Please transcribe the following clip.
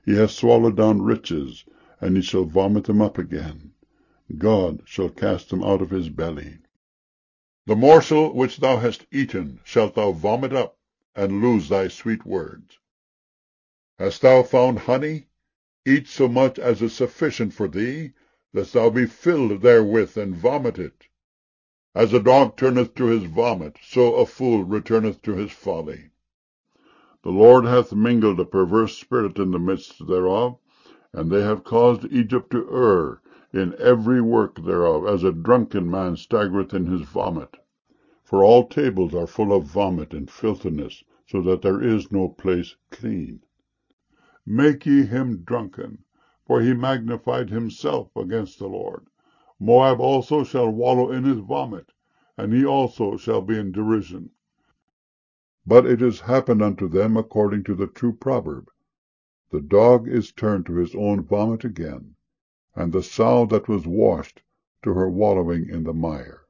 He hath swallowed down riches, and he shall vomit them up again. God shall cast them out of his belly. The morsel which thou hast eaten shalt thou vomit up, and lose thy sweet words. Hast thou found honey? Eat so much as is sufficient for thee, lest thou be filled therewith, and vomit it. As a dog turneth to his vomit, so a fool returneth to his folly. The Lord hath mingled a perverse spirit in the midst thereof, and they have caused Egypt to err in every work thereof, as a drunken man staggereth in his vomit. For all tables are full of vomit and filthiness, so that there is no place clean. Make ye him drunken, for he magnified himself against the Lord. Moab also shall wallow in his vomit, and he also shall be in derision. But it is happened unto them according to the true proverb. The dog is turned to his own vomit again, and the sow that was washed to her wallowing in the mire.